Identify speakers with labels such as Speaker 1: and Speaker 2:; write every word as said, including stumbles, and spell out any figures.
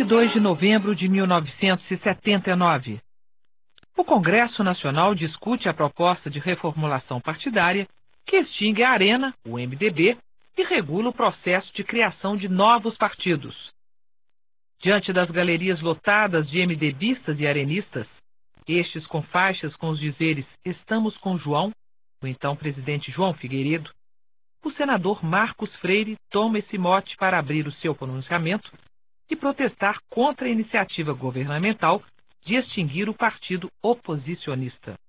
Speaker 1: e dois de novembro de mil novecentos e setenta e nove. O Congresso Nacional discute a proposta de reformulação partidária que extingue a Arena, o M D B, e regula o processo de criação de novos partidos. Diante das galerias lotadas de MDBistas e arenistas, estes com faixas com os dizeres "Estamos com João", o então presidente João Figueiredo, o senador Marcos Freire toma esse mote para abrir o seu pronunciamento e protestar contra a iniciativa governamental de extinguir o partido oposicionista.